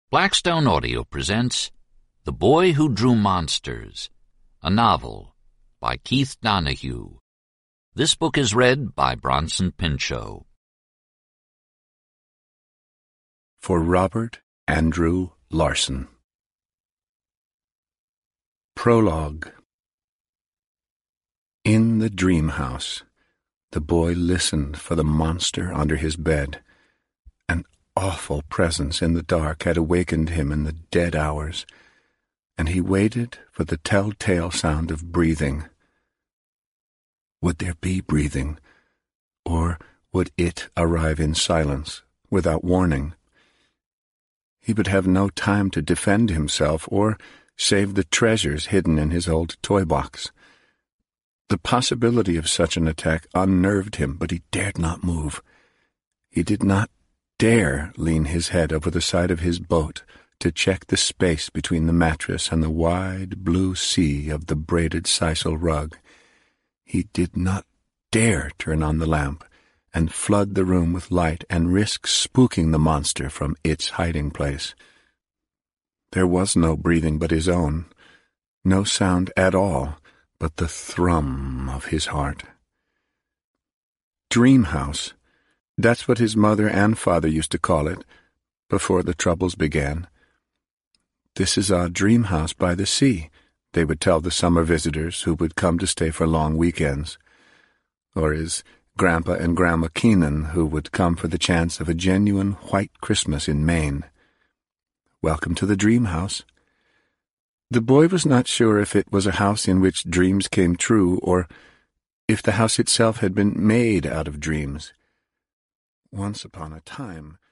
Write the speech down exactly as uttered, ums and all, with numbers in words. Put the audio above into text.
Blackstone Audio presents The Boy Who Drew Monsters, a novel by Keith Donahue. This book is read by Bronson Pinchot. For Robert Andrew Larson. Prologue. In the dream house, the boy listened for the monster under his bed. An awful presence in the dark had awakened him in the dead hours, and he waited for the telltale sound of breathing. Would there be breathing, or would it arrive in silence, without warning? He would have no time to defend himself or save the treasures hidden in his old toy box. The possibility of such an attack unnerved him, but he dared not move. He did not dare lean his head over the side of his boat to check the space between the mattress and the wide blue sea of the braided sisal rug. He did not dare turn on the lamp and flood the room with light and risk spooking the monster from its hiding place. There was no breathing but his own, no sound at all but the thrum of his heart. Dream house. That's what his mother and father used to call it before the troubles began. This is our dream house by the sea, they would tell the summer visitors who would come to stay for long weekends. Or his Grandpa and Grandma Keenan, who would come for the chance of a genuine white Christmas in Maine. Welcome to the dream house. The boy was not sure if it was a house in which dreams came true, or if the house itself had been made out of dreams. Once upon a time,